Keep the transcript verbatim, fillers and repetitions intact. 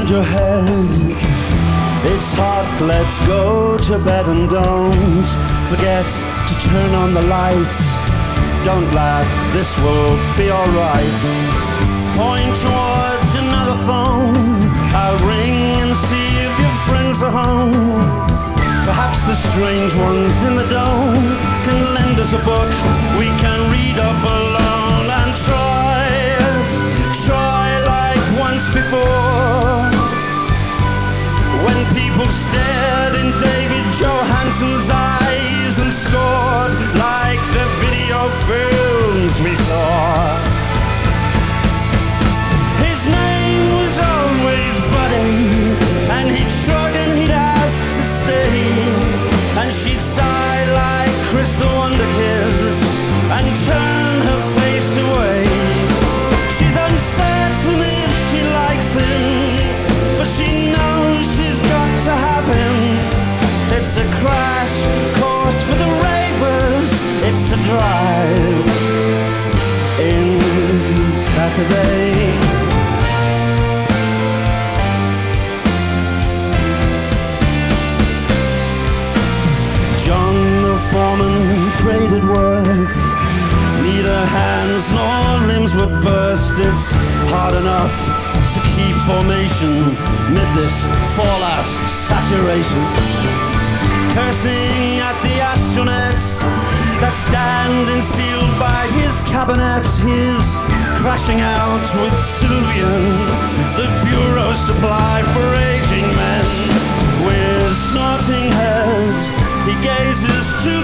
around your head. It's hot, let's go to bed and don't forget to turn on the lights. Don't laugh, this will be alright. Point towards another phone. I'll ring and see if your friends are home. Perhaps the strange ones in the dome can lend us a book we can read up alone and try, try like once before. When people stared in David Johansen's eyes and scored like the video films we saw. His name was always Buddy, and he'd shrug and he'd ask to stay, and she'd sigh like Chris the Wonder Kid and turn her face away. She's uncertain if she likes him, but she knows she's got to have him. It's a crash course for the ravers. It's a drive in Saturday. John the foreman prayed at work. Neither hands nor limbs were burst. It's hard enough to keep formation mid this fallout saturation. Cursing at the astronauts that stand and sealed by his cabinets. His crashing out with Sylvian, the bureau supply for aging men. With snorting heads he gazes to